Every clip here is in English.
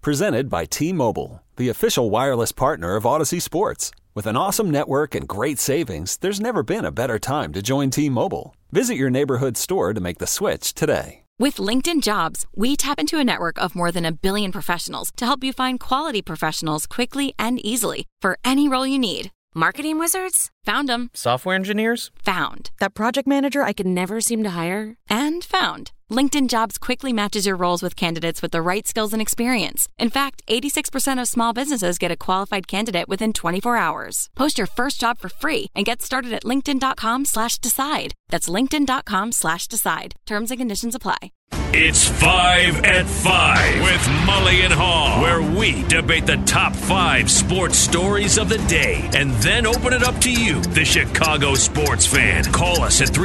Presented by T-Mobile, the official wireless partner of Odyssey Sports. With an awesome network and great savings, there's never been a better time to join T-Mobile. Visit your neighborhood store to make the switch today. With LinkedIn Jobs, we tap into a network of more than 1 billion professionals to help you find quality professionals quickly and easily for any role you need. Marketing wizards? Found them. Software engineers? Found. That project manager I could never seem to hire? And found. LinkedIn Jobs quickly matches your roles with candidates with the right skills and experience. In fact, 86% of small businesses get a qualified candidate within 24 hours. Post your first job for free and get started at linkedin.com/decide. That's linkedin.com/decide. Terms and conditions apply. It's 5 at 5 with Mully and Haw, where we debate the top 5 sports stories of the day and then open it up to you, the Chicago sports fan. Call us at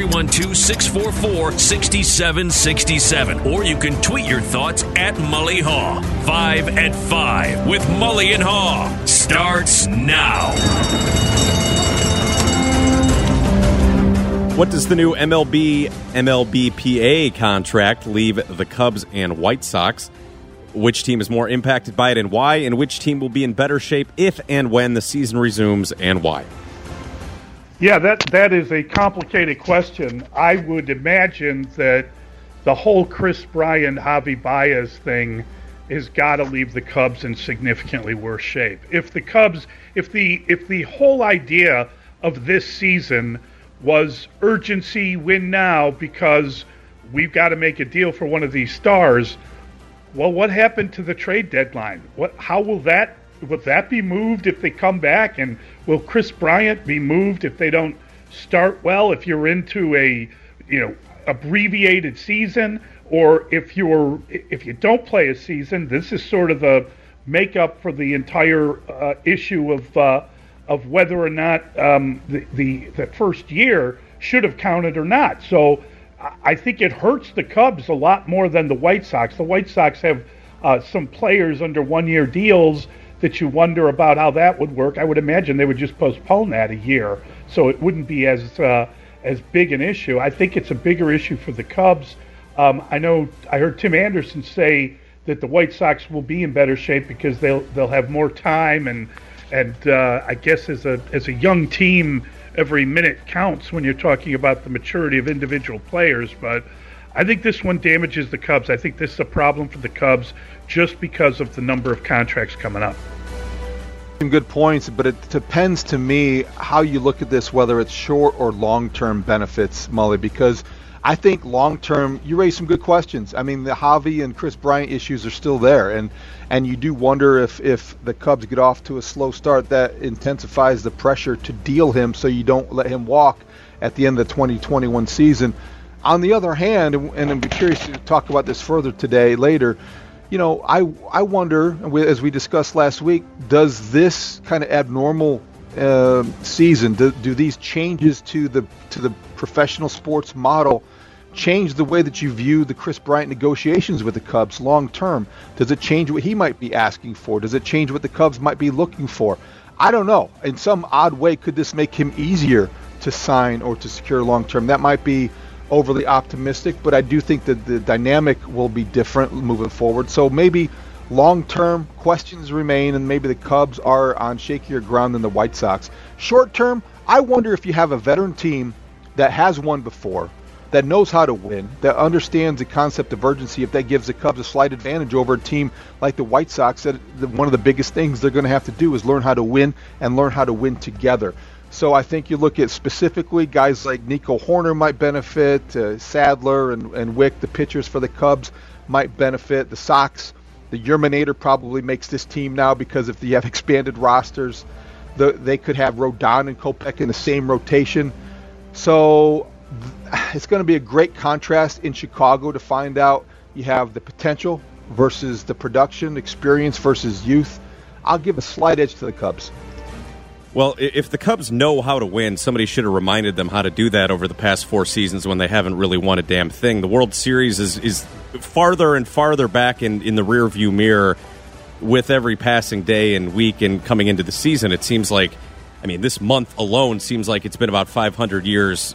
312-644-6767, or you can tweet your thoughts at Mully Haw. 5 at 5 with Mully and Haw starts now. What does the new MLB-MLBPA contract leave the Cubs and White Sox? Which team is more impacted by it and why? And which team will be in better shape if and when the season resumes and why? Yeah, that is a complicated question. I would imagine that the whole Chris Bryant, Javi Baez thing has got to leave the Cubs in significantly worse shape. If the whole idea of this season was urgency, win now because we've got to make a deal for one of these stars. Well, what happened to the trade deadline? How will that be moved if they come back? And will Chris Bryant be moved if they don't start well? If you're into a abbreviated season, or if you don't play a season, this is sort of the makeup for the entire issue of whether or not the first year should have counted or not. So I think it hurts the Cubs a lot more than the White Sox. The White Sox have some players under one-year deals that you wonder about how that would work. I would imagine they would just postpone that a year, so it wouldn't be as big an issue. I think it's a bigger issue for the Cubs. I heard Tim Anderson say that the White Sox will be in better shape because they'll have more time and I guess as a young team, every minute counts when you're talking about the maturity of individual players. But I think this one damages the Cubs. I think this is a problem for the Cubs just because of the number of contracts coming up. Some good points, but it depends to me how you look at this, whether it's short or long-term benefits, Mully, because I think long-term, you raise some good questions. I mean, the Javi and Chris Bryant issues are still there, and you do wonder if the Cubs get off to a slow start, that intensifies the pressure to deal him so you don't let him walk at the end of the 2021 season. On the other hand, and I'm curious to talk about this further later, I wonder, as we discussed last week, does this kind of abnormal season, do these changes to the professional sports model change the way that you view the Chris Bryant negotiations with the Cubs long term? Does it change what he might be asking for? Does it change what the Cubs might be looking for? I don't know. In some odd way, could this make him easier to sign or to secure long term? That might be overly optimistic, but I do think that the dynamic will be different moving forward. So maybe long-term questions remain, and maybe the Cubs are on shakier ground than the White Sox. Short-term, I wonder if you have a veteran team that has won before, that knows how to win, that understands the concept of urgency, if that gives the Cubs a slight advantage over a team like the White Sox, that one of the biggest things they're going to have to do is learn how to win and learn how to win together. So I think you look at specifically guys like Nico Horner might benefit, Sadler and Wick, the pitchers for the Cubs, might benefit. The Sox, the Yerminator probably makes this team now because if you have expanded rosters, they could have Rodon and Kopech in the same rotation. So it's going to be a great contrast in Chicago to find out you have the potential versus the production, experience versus youth. I'll give a slight edge to the Cubs. Well, if the Cubs know how to win, somebody should have reminded them how to do that over the past 4 seasons when they haven't really won a damn thing. The World Series is farther and farther back in the rearview mirror with every passing day and week and coming into the season. It seems like, this month alone seems like it's been about 500 years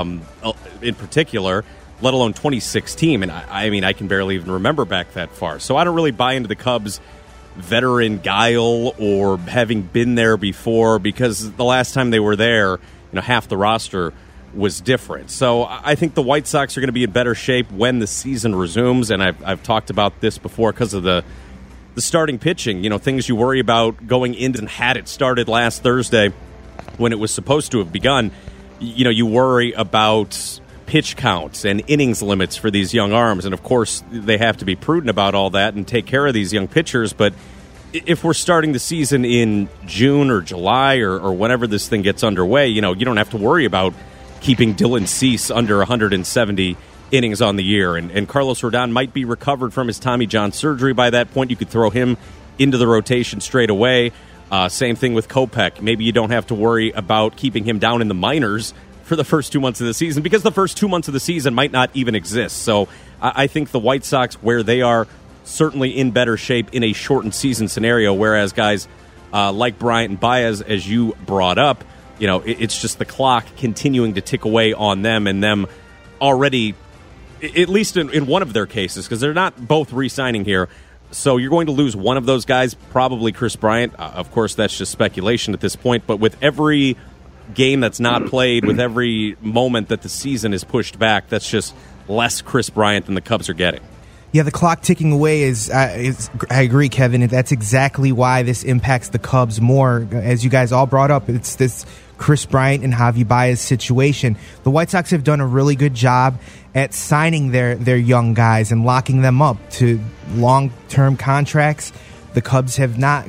in particular, let alone 2016. And I can barely even remember back that far. So I don't really buy into the Cubs veteran guile or having been there before, because the last time they were there, half the roster was different. So I think the White Sox are going to be in better shape when the season resumes, and I've talked about this before because of the starting pitching. Things you worry about going into, and had it started last Thursday when it was supposed to have begun, you worry about pitch counts and innings limits for these young arms, and of course they have to be prudent about all that and take care of these young pitchers. But if we're starting the season in June or July or whenever this thing gets underway, you don't have to worry about keeping Dylan Cease under 170 innings on the year, and Carlos Rodon might be recovered from his Tommy John surgery by that point. You could throw him into the rotation straight away. Same thing with Kopech. Maybe you don't have to worry about keeping him down in the minors for the first 2 months of the season, because the first 2 months of the season might not even exist. So I think the White Sox, where they are, certainly in better shape in a shortened season scenario, whereas guys like Bryant and Baez, as you brought up, it's just the clock continuing to tick away on them, and them already, at least in one of their cases, because they're not both re-signing here. So you're going to lose one of those guys, probably Chris Bryant. Of course, that's just speculation at this point, but with every game that's not played, with every moment that the season is pushed back, that's just less Chris Bryant than the Cubs are getting. Yeah, the clock ticking away is I agree, Kevin. That's exactly why this impacts the Cubs more. As you guys all brought up, it's this Chris Bryant and Javi Baez situation. The White Sox have done a really good job at signing their young guys and locking them up to long-term contracts. The Cubs have not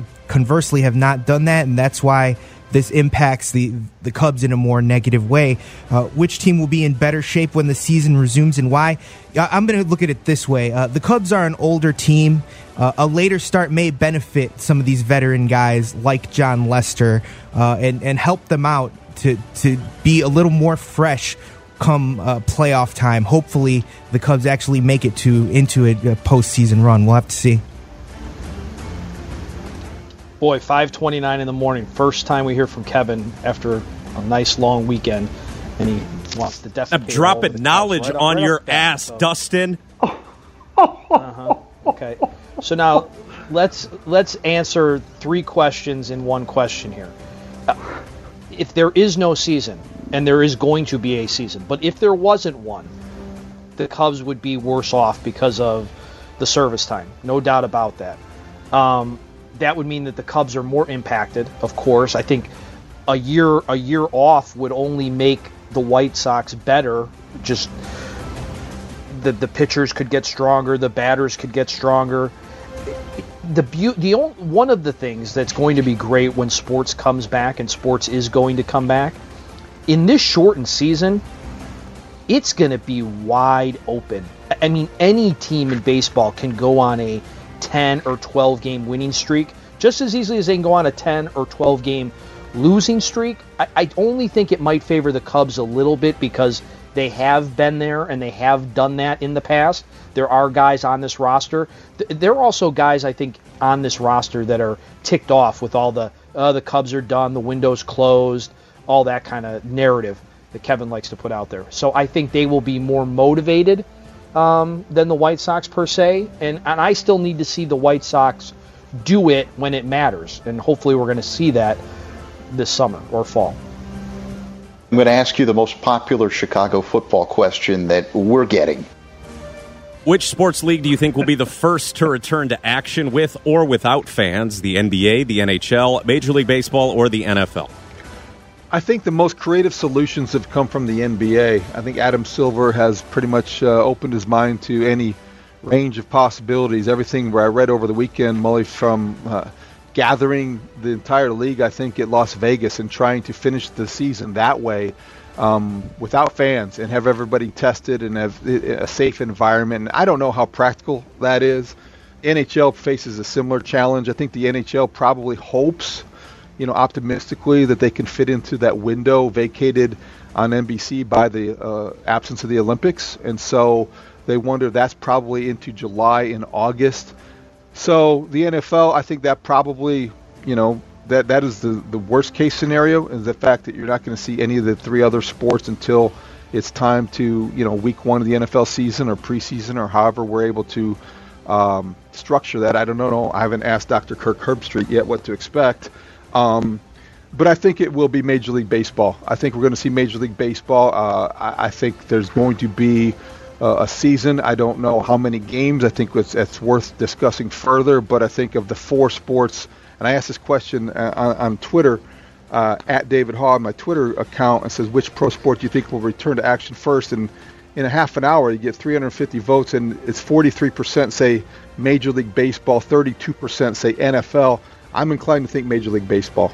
done that, and that's why this impacts the Cubs in a more negative way. Which team will be in better shape when the season resumes, and why? I'm going to look at it this way. The Cubs are an older team. A later start may benefit some of these veteran guys like John Lester and help them out to be a little more fresh come playoff time. Hopefully the Cubs actually make it into a postseason run. We'll have to see. Boy, 5:29 in the morning. First time we hear from Kevin after a nice long weekend, and he wants to defecate. I'm dropping knowledge on your ass, Dustin. Okay. So now let's answer three questions in one question here. If there is no season, and there is going to be a season, but if there wasn't one, the Cubs would be worse off because of the service time. No doubt about that. That would mean that the Cubs are more impacted, of course. I think a year off would only make the White Sox better. Just the pitchers could get stronger, the batters could get stronger. One of the things that's going to be great when sports comes back, and sports is going to come back, in this shortened season, it's going to be wide open. I mean, any team in baseball can go on a 10 or 12 game winning streak just as easily as they can go on a 10 or 12 game losing streak. I only think it might favor the Cubs a little bit because they have been there and they have done that in the past. There are guys on this roster. There are also guys, I think, on this roster that are ticked off with all the Cubs are done, the window's closed, all that kind of narrative that Kevin likes to put out there. So I think they will be more motivated than the White Sox per se, and I still need to see the White Sox do it when it matters, and hopefully we're going to see that this summer or fall. I'm going to ask you the most popular Chicago football question that we're getting. Which sports league do you think will be the first to return to action with or without fans? The NBA, the NHL, Major League Baseball, or the NFL? I think the most creative solutions have come from the NBA. I think Adam Silver has pretty much opened his mind to any range of possibilities. Everything where I read over the weekend, Mully, from gathering the entire league, I think, at Las Vegas and trying to finish the season that way without fans and have everybody tested and have a safe environment. And I don't know how practical that is. NHL faces a similar challenge. I think the NHL probably hopes, optimistically, that they can fit into that window vacated on NBC by the absence of the Olympics. And so they wonder if that's probably into July and August. So the NFL, I think that probably, that is the worst case scenario, is the fact that you're not going to see any of the three other sports until it's time to, week one of the NFL season or preseason or however we're able to structure that. I don't know. I haven't asked Dr. Kirk Herbstreit yet what to expect. But I think it will be Major League Baseball. I think we're going to see Major League Baseball. I think there's going to be a season. I don't know how many games. I think it's worth discussing further. But I think of the 4 sports, and I asked this question on Twitter, at David Haw, my Twitter account, and says, which pro sport do you think will return to action first? And in a half an hour, you get 350 votes, and it's 43% say Major League Baseball, 32% say NFL. I'm inclined to think Major League Baseball.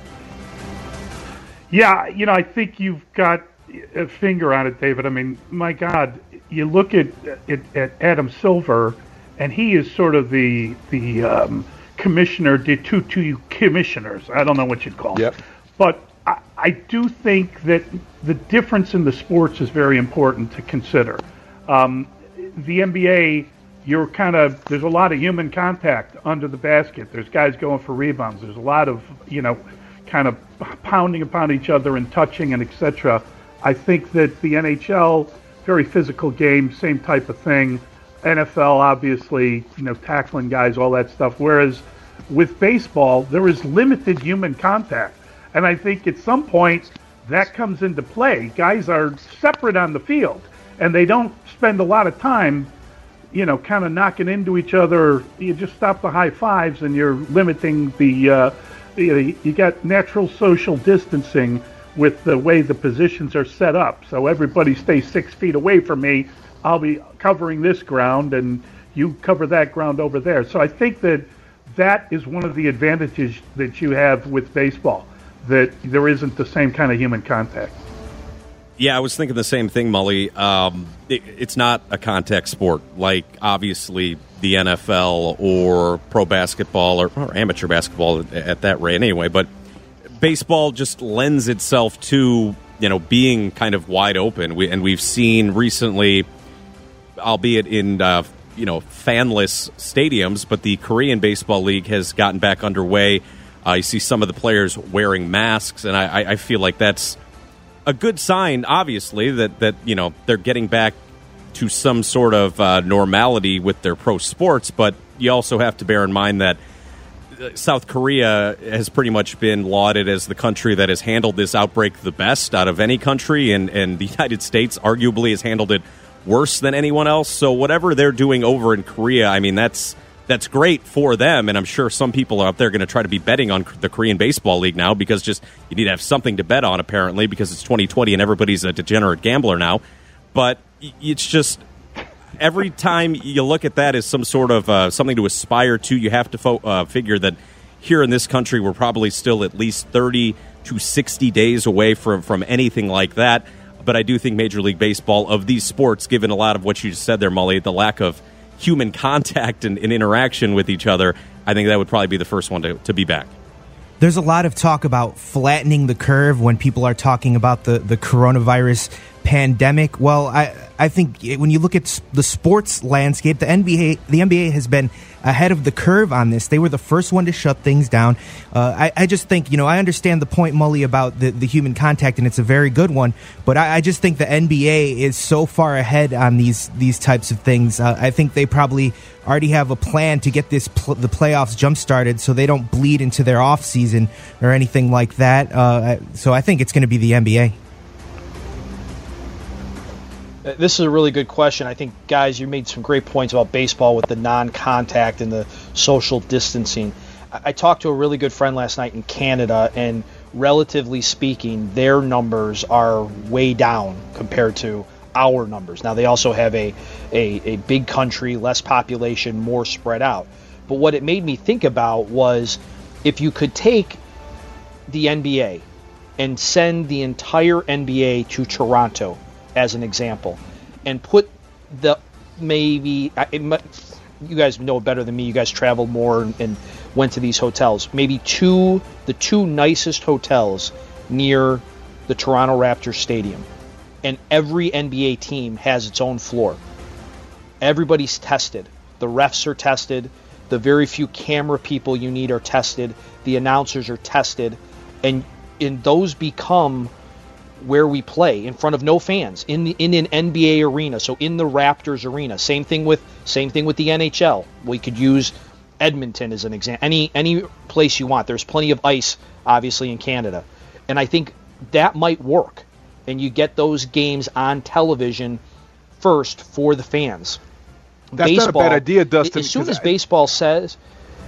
Yeah, I think you've got a finger on it, David. I mean, my God, you look at Adam Silver, and he is sort of the commissioner, the two commissioners. I don't know what you'd call Yep. it. But I do think that the difference in the sports is very important to consider. The NBA, there's a lot of human contact under the basket. There's guys going for rebounds. There's a lot of, kind of pounding upon each other and touching and etc. I think that the NHL, very physical game, same type of thing. NFL, obviously, tackling guys, all that stuff. Whereas with baseball, there is limited human contact. And I think at some point that comes into play. Guys are separate on the field, and they don't spend a lot of time, kind of knocking into each other. You just stop the high fives, and you're limiting you got natural social distancing with the way the positions are set up. So everybody stays 6 feet away from me. I'll be covering this ground, and you cover that ground over there. So I think that is one of the advantages that you have with baseball, that there isn't the same kind of human contact. Yeah, I was thinking the same thing, Mully. It's not a contact sport like, obviously, the NFL or pro basketball or amateur basketball at that rate anyway. But baseball just lends itself to, being kind of wide open. And we've seen recently, albeit in, fanless stadiums, but the Korean Baseball League has gotten back underway. You see some of the players wearing masks, and I feel like that's a good sign, obviously, that they're getting back to some sort of normality with their pro sports. But you also have to bear in mind that South Korea has pretty much been lauded as the country that has handled this outbreak the best out of any country, and the United States arguably has handled it worse than anyone else. So whatever they're doing over in Korea, I mean, that's great for them, and I'm sure some people out there are going to try to be betting on the Korean Baseball League now because just you need to have something to bet on, apparently, because it's 2020 and everybody's a degenerate gambler now. But it's just every time you look at that as some sort of something to aspire to, you have to figure that here in this country we're probably still at least 30 to 60 days away from anything like that. But I do think Major League Baseball, of these sports, given a lot of what you just said there, Mully, the lack of human contact and interaction with each other, I think that would probably be the first one to be back. There's a lot of talk about flattening the curve when people are talking about the coronavirus pandemic. Well, I think when you look at the sports landscape, the NBA has been ahead of the curve on this. They were the first one to shut things down. I just think, I understand the point, Mully, about the human contact, and it's a very good one. But I just think the NBA is so far ahead on these types of things. I think they probably already have a plan to get the playoffs jump-started so they don't bleed into their off-season or anything like that. So I think it's going to be the NBA. This is a really good question. I think, guys, you made some great points about baseball with the non-contact and the social distancing. I talked to a really good friend last night in Canada, and relatively speaking, their numbers are way down compared to our numbers. Now, they also have a big country, less population, more spread out. But what it made me think about was if you could take the NBA and send the entire NBA to Toronto, as an example, and put you guys know better than me, you guys traveled more and went to these hotels, maybe the two nicest hotels near the Toronto Raptors Stadium, and every NBA team has its own floor. Everybody's tested. The refs are tested. The very few camera people you need are tested. The announcers are tested. And those become where we play in front of no fans in an NBA arena, so in the Raptors arena. Same thing with the NHL. We could use Edmonton as an example. Any place you want. There's plenty of ice, obviously, in Canada, and I think that might work. And you get those games on television first for the fans. That's baseball, not a bad idea, Dustin. As soon as baseball says...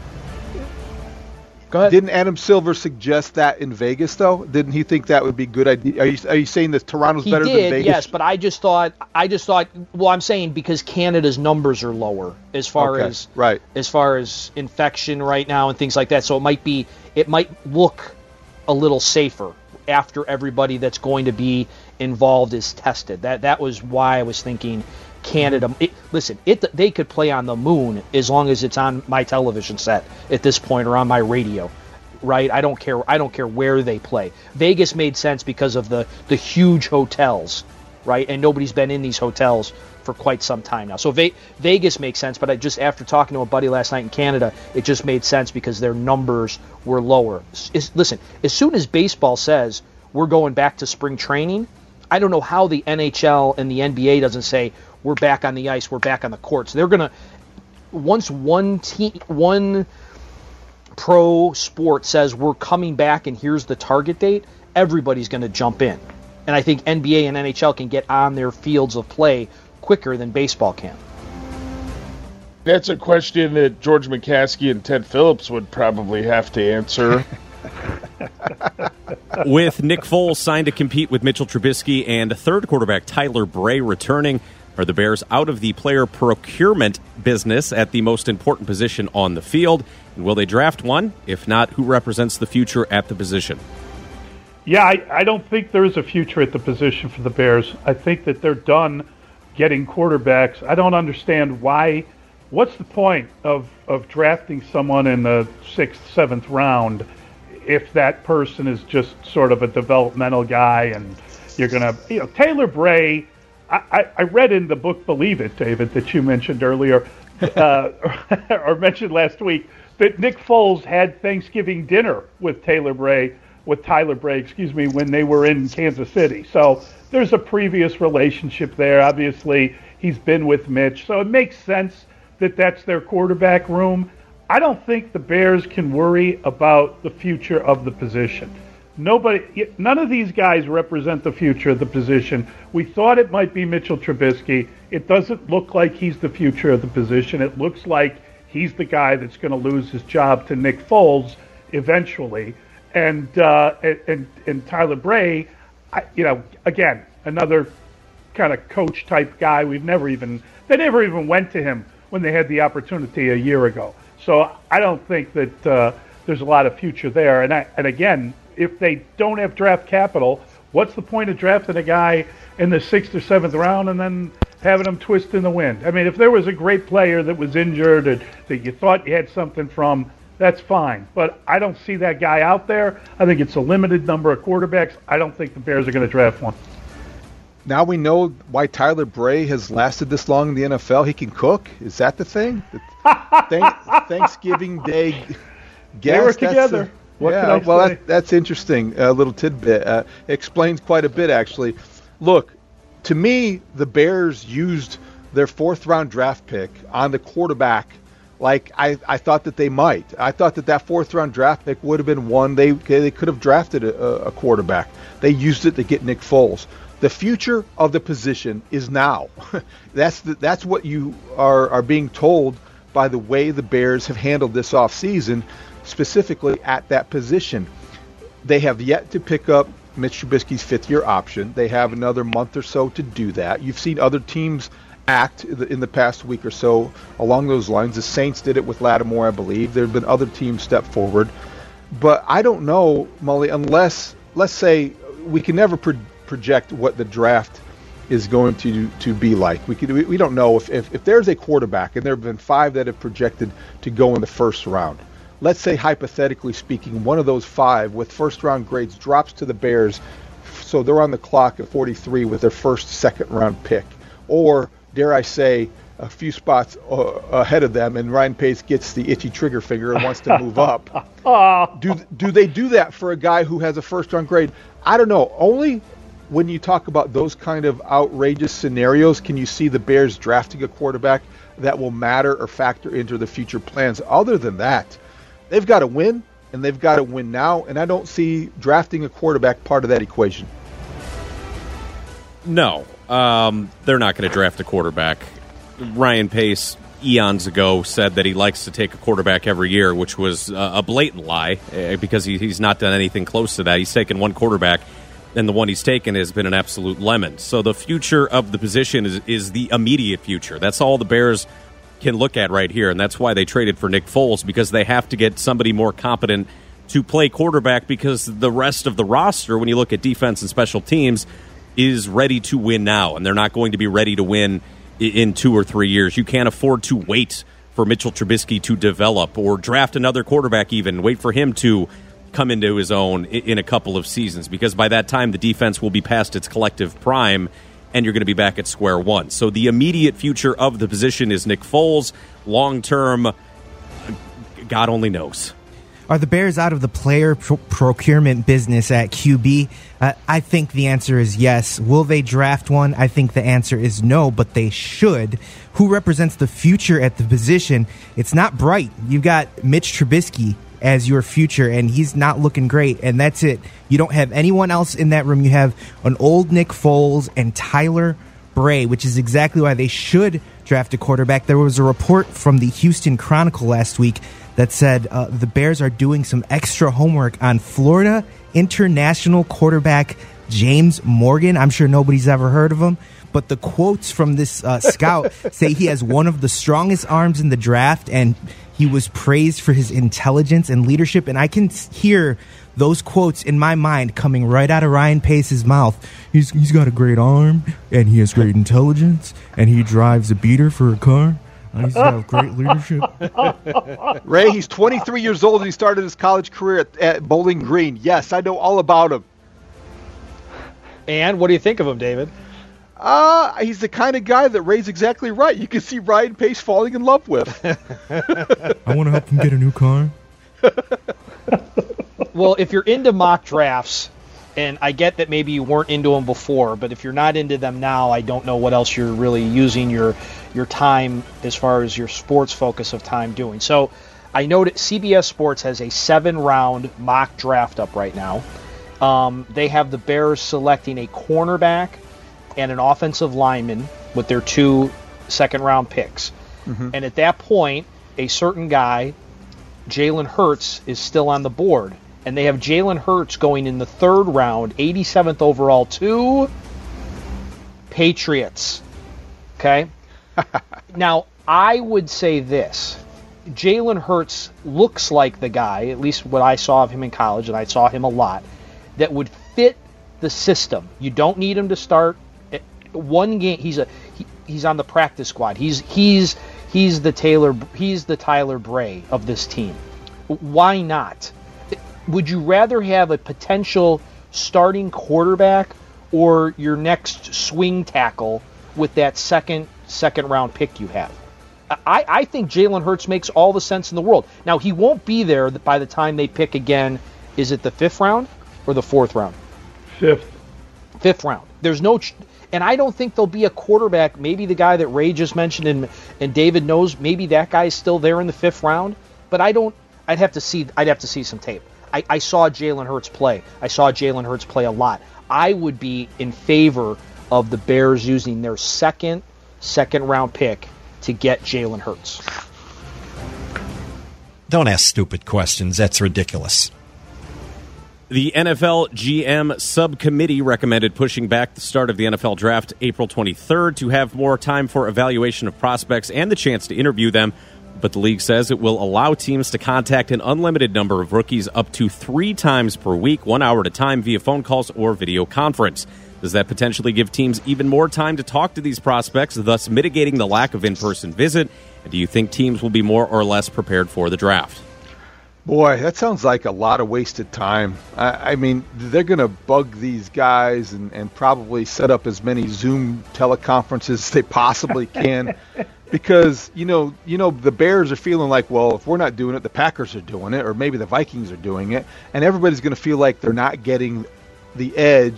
Go ahead. Didn't Adam Silver suggest that in Vegas, though? Didn't he think that would be a good idea? Are you saying that Toronto's better than Vegas? Yes, but I just thought. Well, I'm saying because Canada's numbers are lower as far as infection right now and things like that. So it might look a little safer after everybody that's going to be involved is tested. That was why I was thinking Canada. They could play on the moon as long as it's on my television set at this point or on my radio, right? I don't care where they play. Vegas made sense because of the huge hotels, right? And nobody's been in these hotels for quite some time now. So Vegas makes sense, but after talking to a buddy last night in Canada, it just made sense because their numbers were lower. Listen, as soon as baseball says we're going back to spring training, I don't know how the NHL and the NBA doesn't say we're back on the ice, we're back on the courts. They're going to, once one pro sport says we're coming back and here's the target date, everybody's going to jump in. And I think NBA and NHL can get on their fields of play quicker than baseball can. That's a question that George McCaskey and Ted Phillips would probably have to answer. With Nick Foles signed to compete with Mitchell Trubisky and third quarterback Tyler Bray returning, are the Bears out of the player procurement business at the most important position on the field? And will they draft one? If not, who represents the future at the position? Yeah, I don't think there is a future at the position for the Bears. I think that they're done getting quarterbacks. I don't understand why. What's the point of drafting someone in the 6th, 7th round if that person is just sort of a developmental guy and you're going to, Taylor Bray, I read in the book Believe It, David, that you mentioned earlier, or mentioned last week, that Nick Foles had Thanksgiving dinner with Tyler Bray, when they were in Kansas City. So there's a previous relationship there. Obviously, he's been with Mitch, so it makes sense that that's their quarterback room. I don't think the Bears can worry about the future of the position. None of these guys represent the future of the position. We thought it might be Mitchell Trubisky. It doesn't look like he's the future of the position. It looks like he's the guy that's going to lose his job to Nick Foles eventually. And Tyler Bray, again, another kind of coach type guy. They never even went to him when they had the opportunity a year ago. So I don't think that there's a lot of future there. And again, if they don't have draft capital, what's the point of drafting a guy in the 6th or 7th round and then having him twist in the wind? I mean, if there was a great player that was injured or that you thought you had something from, that's fine. But I don't see that guy out there. I think it's a limited number of quarterbacks. I don't think the Bears are going to draft one. Now we know why Tyler Bray has lasted this long in the NFL. He can cook. Is that the thing? Thanksgiving Day guest. They were together. That's interesting. A little tidbit. Explains quite a bit, actually. Look, to me, the Bears used their 4th-round draft pick on the quarterback like I thought that they might. I thought that 4th-round draft pick would have been one. They could have drafted a quarterback. They used it to get Nick Foles. The future of the position is now. That's what you are being told by the way the Bears have handled this offseason, specifically at that position. They have yet to pick up Mitch Trubisky's 5th-year option. They have another month or so to do that. You've seen other teams act in the past week or so along those lines. The Saints did it with Lattimore, I believe. There have been other teams step forward. But I don't know, Mully, unless, let's say, we can never project what the draft is going to be like. We don't know if there's a quarterback, and there have been 5 that have projected to go in the 1st round. Let's say, hypothetically speaking, one of those 5 with 1st-round grades drops to the Bears, so they're on the clock at 43 with their 1st, 2nd-round pick. Or, dare I say, a few spots ahead of them, and Ryan Pace gets the itchy trigger finger and wants to move up. Do they do that for a guy who has a 1st-round grade? I don't know. Only when you talk about those kind of outrageous scenarios, can you see the Bears drafting a quarterback that will matter or factor into the future plans? Other than that, they've got to win, and they've got to win now, and I don't see drafting a quarterback part of that equation. No, they're not going to draft a quarterback. Ryan Pace, eons ago, said that he likes to take a quarterback every year, which was a blatant lie because he's not done anything close to that. He's taken one quarterback, and the one he's taken has been an absolute lemon. So the future of the position is the immediate future. That's all the Bears can look at right here, and that's why they traded for Nick Foles, because they have to get somebody more competent to play quarterback, because the rest of the roster, when you look at defense and special teams, is ready to win now, and they're not going to be ready to win in 2 or 3 years. You can't afford to wait for Mitchell Trubisky to develop or draft another quarterback even, wait for him to come into his own in a couple of seasons, because by that time the defense will be past its collective prime and you're going to be back at square one. So the immediate future of the position is Nick Foles. Long term, God only knows. Are the Bears out of the player procurement business at QB? I think the answer is yes. Will they draft one? I think the answer is no, but they should. Who represents the future at the position? It's not bright. You've got Mitch Trubisky as your future, and he's not looking great, and that's it. You don't have anyone else in that room. You have an old Nick Foles and Tyler Bray, which is exactly why they should draft a quarterback. There was a report from the Houston Chronicle last week that said the Bears are doing some extra homework on Florida international quarterback James Morgan. I'm sure nobody's ever heard of him, but the quotes from this scout say he has one of the strongest arms in the draft, and he was praised for his intelligence and leadership. And I can hear those quotes in my mind coming right out of Ryan Pace's mouth. He's got a great arm, and he has great intelligence, and he drives a beater for a car. He's got great leadership. Ray, he's 23 years old and he started his college career at Bowling Green. Yes, I know all about him. And what do you think of him, David? He's the kind of guy that Ray's exactly right. You can see Ryan Pace falling in love with. I want to help him get a new car. Well, if you're into mock drafts, and I get that maybe you weren't into them before, but if you're not into them now, I don't know what else you're really using your time as far as your sports focus of time doing. So I know that CBS Sports has a 7-round mock draft up right now. They have the Bears selecting a cornerback and an offensive lineman with their 2 second-round picks. Mm-hmm. And at that point, a certain guy, Jalen Hurts, is still on the board. And they have Jalen Hurts going in the 3rd round, 87th overall, to Patriots. Okay? Now, I would say this. Jalen Hurts looks like the guy, at least what I saw of him in college, and I saw him a lot, that would fit the system. You don't need him to start one game. He's on the practice squad. He's the Tyler Bray of this team. Why not? Would you rather have a potential starting quarterback or your next swing tackle with that second round pick you have? I think Jalen Hurts makes all the sense in the world. Now, he won't be there by the time they pick again. Is it the 5th round or the 4th round? 5th round. There's no... And I don't think there'll be a quarterback, maybe the guy that Ray just mentioned and David knows, maybe that guy's still there in the 5th round. But I'd have to see some tape. I saw Jalen Hurts play. I saw Jalen Hurts play a lot. I would be in favor of the Bears using their second round pick to get Jalen Hurts. Don't ask stupid questions. That's ridiculous. The NFL GM subcommittee recommended pushing back the start of the NFL draft April 23rd to have more time for evaluation of prospects and the chance to interview them. But the league says it will allow teams to contact an unlimited number of rookies up to 3 times per week, 1 hour at a time via phone calls or video conference. Does that potentially give teams even more time to talk to these prospects, thus mitigating the lack of in-person visit? And do you think teams will be more or less prepared for the draft? Boy, that sounds like a lot of wasted time. I mean, they're going to bug these guys and probably set up as many Zoom teleconferences as they possibly can. Because, you know, the Bears are feeling like, well, if we're not doing it, the Packers are doing it, or maybe the Vikings are doing it, and everybody's going to feel like they're not getting the edge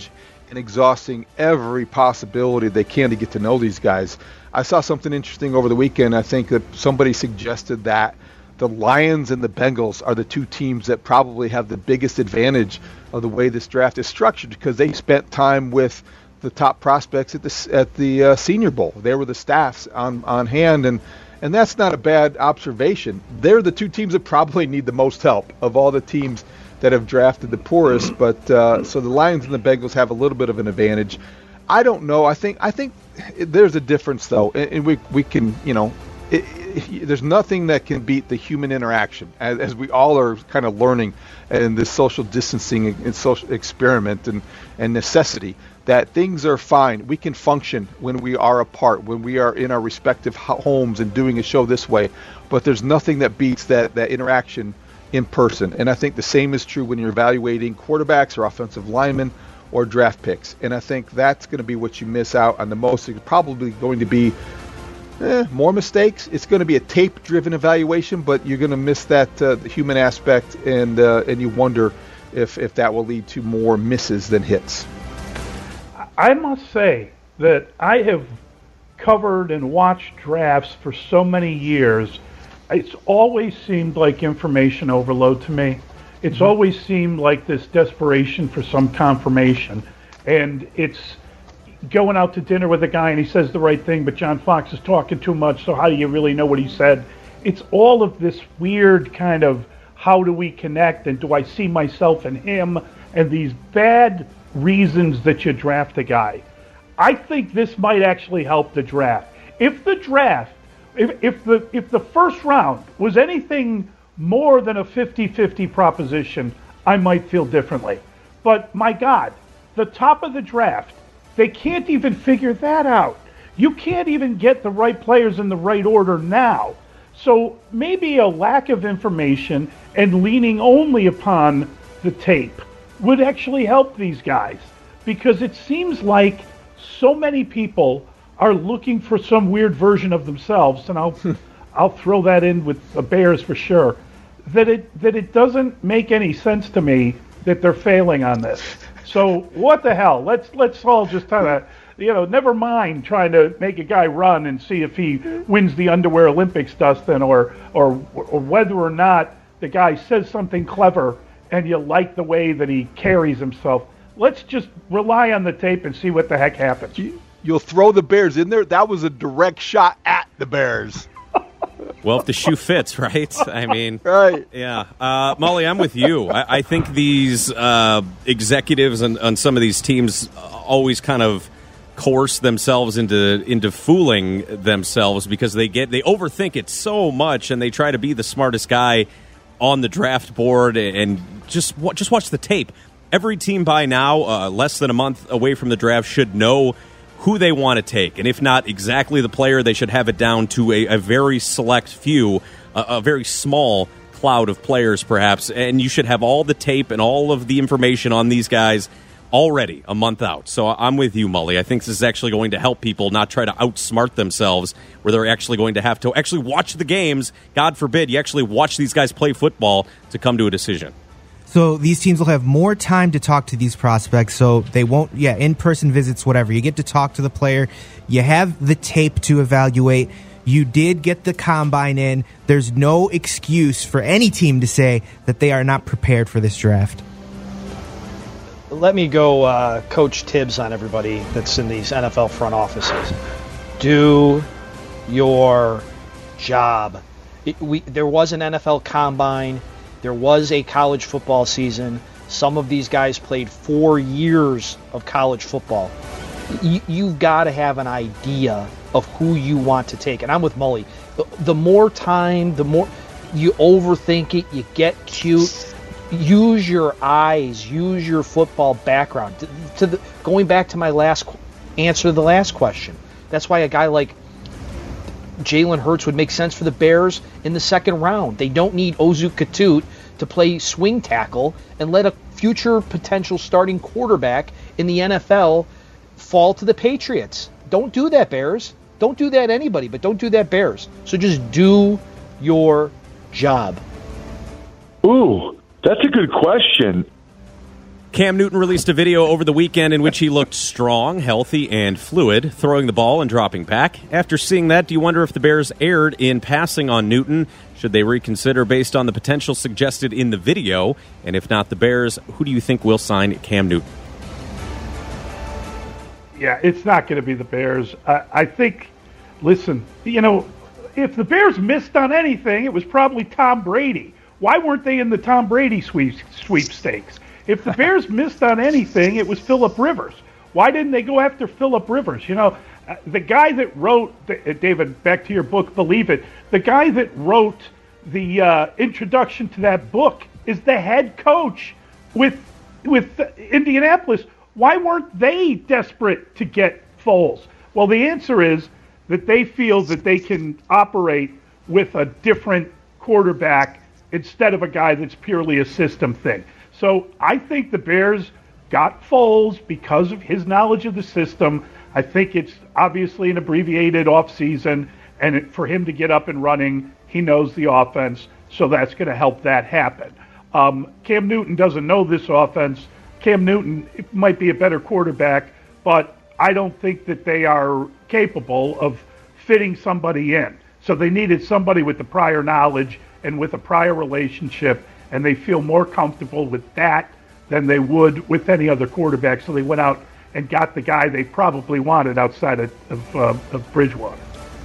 and exhausting every possibility they can to get to know these guys. I saw something interesting over the weekend. I think that somebody suggested that the Lions and the Bengals are the two teams that probably have the biggest advantage of the way this draft is structured, because they spent time with the top prospects at the Senior Bowl. They were the staffs on hand, and that's not a bad observation. They're the two teams that probably need the most help of all the teams that have drafted the poorest. But so the Lions and the Bengals have a little bit of an advantage. I don't know. I think there's a difference though, and we can, you know, there's nothing that can beat the human interaction, as we all are kind of learning in this social distancing and social experiment and necessity, that things are fine. We can function when we are apart, when we are in our respective homes and doing a show this way, but there's nothing that beats that interaction in person. And I think the same is true when you're evaluating quarterbacks or offensive linemen or draft picks. And I think that's going to be what you miss out on the most. It's probably going to be more mistakes. It's going to be a tape-driven evaluation, but you're going to miss that the human aspect, and you wonder if that will lead to more misses than hits. I must say that I have covered and watched drafts for so many years. It's always seemed like information overload to me. It's always seemed like this desperation for some confirmation, and it's going out to dinner with a guy and he says the right thing, but John Fox is talking too much, so how do you really know what he said? It's all of this weird kind of, how do we connect, and do I see myself in him, and these bad reasons that you draft a guy. I think this might actually help the draft. If the draft, if the first round was anything more than a 50-50 proposition, I might feel differently. But my God, the top of the draft, they can't even figure that out. You can't even get the right players in the right order now. So maybe a lack of information and leaning only upon the tape would actually help these guys, because it seems like so many people are looking for some weird version of themselves, and I'll throw that in with the Bears for sure, that it doesn't make any sense to me that they're failing on this. So what the hell? Let's all just kind of, never mind trying to make a guy run and see if he wins the underwear Olympics, Dustin, or whether or not the guy says something clever and you like the way that he carries himself. Let's just rely on the tape and see what the heck happens. You'll throw the Bears in there? That was a direct shot at the Bears. Well, if the shoe fits, right? I mean, right. Yeah. Molly, I'm with you. I think these executives on some of these teams always kind of coerce themselves into fooling themselves, because they overthink it so much, and they try to be the smartest guy on the draft board, and just watch the tape. Every team by now, less than a month away from the draft, should know who they want to take, and if not exactly the player, they should have it down to a very select few, a very small cloud of players perhaps, and you should have all the tape and all of the information on these guys already a month out. So I'm with you, Mully. I think this is actually going to help people not try to outsmart themselves, where they're actually going to have to actually watch the games. God forbid you actually watch these guys play football to come to a decision. So these teams will have more time to talk to these prospects, so they won't, in-person visits, whatever. You get to talk to the player. You have the tape to evaluate. You did get the combine in. There's no excuse for any team to say that they are not prepared for this draft. Let me go Coach Tibbs on everybody that's in these NFL front offices. Do your job. There was an NFL combine. There was a college football season. Some of these guys played 4 years of college football. You've got to have an idea of who you want to take. And I'm with Mully. The more time, the more you overthink it, you get cute. Use your eyes. Use your football background. Going back to my last answer to the last question. That's why a guy like Jalen Hurts would make sense for the Bears in the second round. They don't need Ozu Katut to play swing tackle and let a future potential starting quarterback in the NFL fall to the Patriots. Don't do that, Bears. Don't do that, anybody, but don't do that, Bears. So just do your job. Ooh, that's a good question. Cam Newton released a video over the weekend in which he looked strong, healthy, and fluid, throwing the ball and dropping back. After seeing that, do you wonder if the Bears erred in passing on Newton? Should they reconsider based on the potential suggested in the video? And if not the Bears, who do you think will sign Cam Newton? Yeah, it's not going to be the Bears. I think, listen, if the Bears missed on anything, it was probably Tom Brady. Why weren't they in the Tom Brady sweepstakes? If the Bears missed on anything, it was Phillip Rivers. Why didn't they go after Phillip Rivers? The guy that wrote, David, back to your book, Believe It, the guy that wrote the introduction to that book is the head coach with Indianapolis. Why weren't they desperate to get Foles? Well, the answer is that they feel that they can operate with a different quarterback instead of a guy that's purely a system thing. So I think the Bears got Foles because of his knowledge of the system. I think it's obviously an abbreviated offseason, and for him to get up and running, he knows the offense, so that's going to help that happen. Cam Newton doesn't know this offense. Cam Newton might be a better quarterback, but I don't think that they are capable of fitting somebody in. So they needed somebody with the prior knowledge and with a prior relationship, and they feel more comfortable with that than they would with any other quarterback. So they went out and got the guy they probably wanted outside of Bridgewater.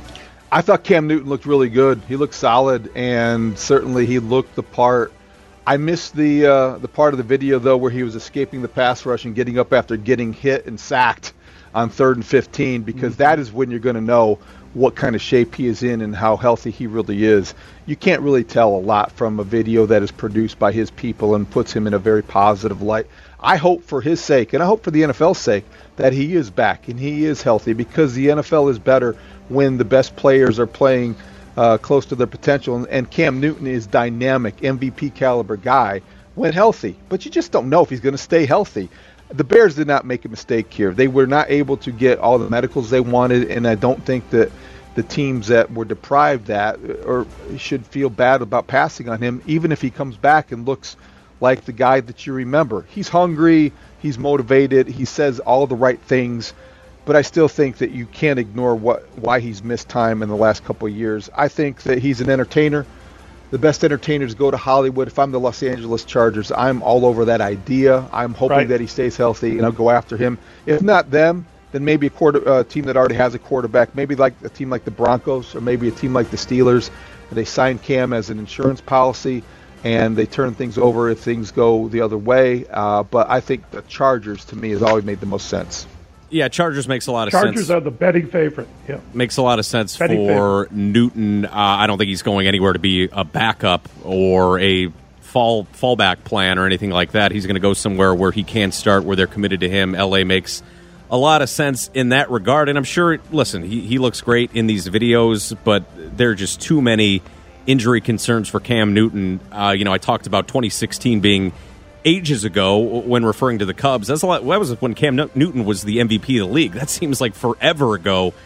I thought Cam Newton looked really good. He looked solid, and certainly he looked the part. I missed the part of the video, though, where he was escaping the pass rush and getting up after getting hit and sacked on 3rd and 15, because that is when you're going to know what kind of shape he is in and how healthy he really is. You can't really tell a lot from a video that is produced by his people and puts him in a very positive light. I hope for his sake, and I hope for the NFL's sake, that he is back and he is healthy, because the NFL is better when the best players are playing close to their potential. And Cam Newton is dynamic, MVP caliber guy when healthy, but you just don't know if he's going to stay healthy. The Bears did not make a mistake here. They were not able to get all the medicals they wanted, and I don't think that the teams that were deprived that or should feel bad about passing on him, even if he comes back and looks like the guy that you remember. He's hungry, he's motivated, he says all the right things, but I still think that you can't ignore why he's missed time in the last couple of years. I think that he's an entertainer. The best entertainers go to Hollywood. If I'm the Los Angeles Chargers, I'm all over that idea. I'm hoping that he stays healthy, and I'll go after him. If not them, then maybe a team that already has a quarterback, maybe like a team like the Broncos or maybe a team like the Steelers. They sign Cam as an insurance policy, and they turn things over if things go the other way. But I think the Chargers, to me, has always made the most sense. Yeah, Chargers makes a lot of sense. Chargers are the betting favorite. Yeah, makes a lot of sense for Newton. I don't think he's going anywhere to be a backup or a fallback plan or anything like that. He's going to go somewhere where he can start, where they're committed to him. LA makes a lot of sense in that regard, and I'm sure. Listen, he looks great in these videos, but there are just too many injury concerns for Cam Newton. I talked about 2016 being ages ago when referring to the Cubs. That was when Cam Newton was the MVP of the league. That seems like forever ago.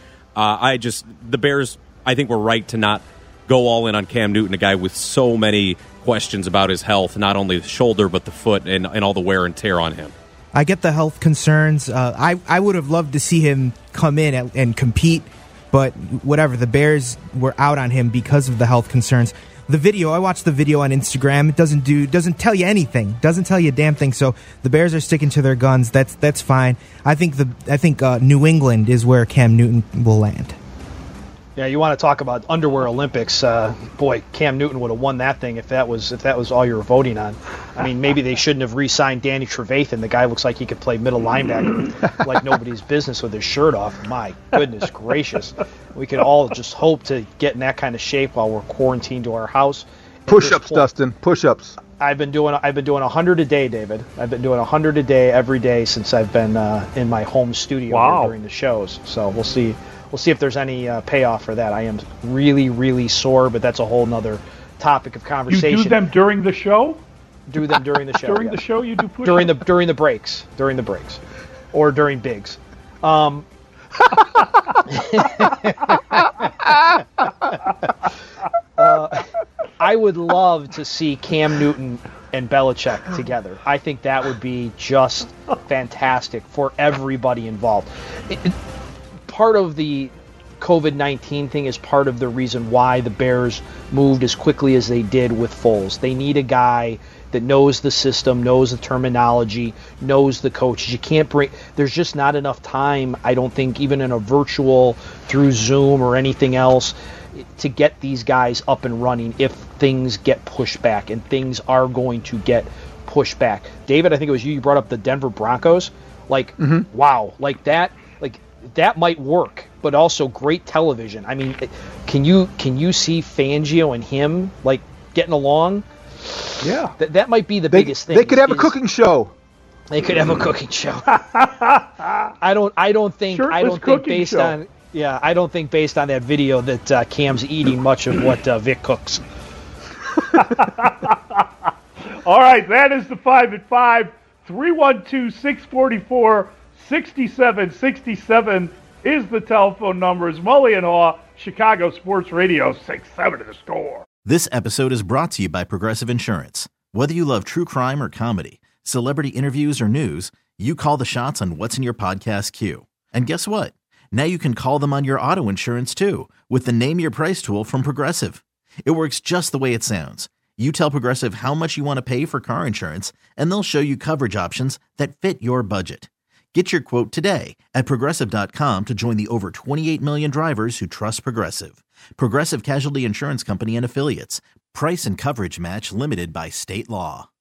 The Bears, I think, were right to not go all in on Cam Newton, a guy with so many questions about his health, not only the shoulder but the foot and all the wear and tear on him. I get the health concerns. I would have loved to see him come in and compete, but whatever. The Bears were out on him because of the health concerns. The video, I watched the video on Instagram. It doesn't tell you anything. Doesn't tell you a damn thing. So the Bears are sticking to their guns. That's fine. I think New England is where Cam Newton will land. Yeah, you want to talk about underwear Olympics? Boy, Cam Newton would have won that thing if that was all you were voting on. I mean, maybe they shouldn't have re-signed Danny Trevathan. The guy looks like he could play middle linebacker like nobody's business with his shirt off. My goodness gracious. We could all just hope to get in that kind of shape while we're quarantined to our house. Push-ups, Dustin. Push-ups. I've been doing 100 a day, David. I've been doing 100 a day every day since I've been in my home studio during the shows. So we'll see. We'll see if there's any payoff for that. I am really, really sore, but that's a whole nother topic of conversation. You do them during the show? Do them during the show. During the show, you do push-ups? During the breaks, or during bigs. I would love to see Cam Newton and Belichick together. I think that would be just fantastic for everybody involved. Part of the COVID-19 thing is part of the reason why the Bears moved as quickly as they did with Foles. They need a guy that knows the system, knows the terminology, knows the coaches. You can't bring, there's just not enough time, I don't think, even in a virtual, through Zoom or anything else, to get these guys up and running if things get pushed back, and things are going to get pushed back. David, I think it was you brought up the Denver Broncos. Wow, that might work, but also great television. I mean, can you see Fangio and him getting along? Yeah, that might be the biggest thing. They could have a cooking show. They could have a cooking show. I don't think based on that video that Cam's eating much of what Vic cooks. All right, that is the 5 at 5. 312-644-6767 is the telephone number. It's Mully and Haw, Chicago Sports Radio, 6-7 to the score. This episode is brought to you by Progressive Insurance. Whether you love true crime or comedy, celebrity interviews or news, you call the shots on what's in your podcast queue. And guess what? Now you can call them on your auto insurance too with the Name Your Price tool from Progressive. It works just the way it sounds. You tell Progressive how much you want to pay for car insurance, and they'll show you coverage options that fit your budget. Get your quote today at Progressive.com to join the over 28 million drivers who trust Progressive. Progressive Casualty Insurance Company and Affiliates. Price and coverage match limited by state law.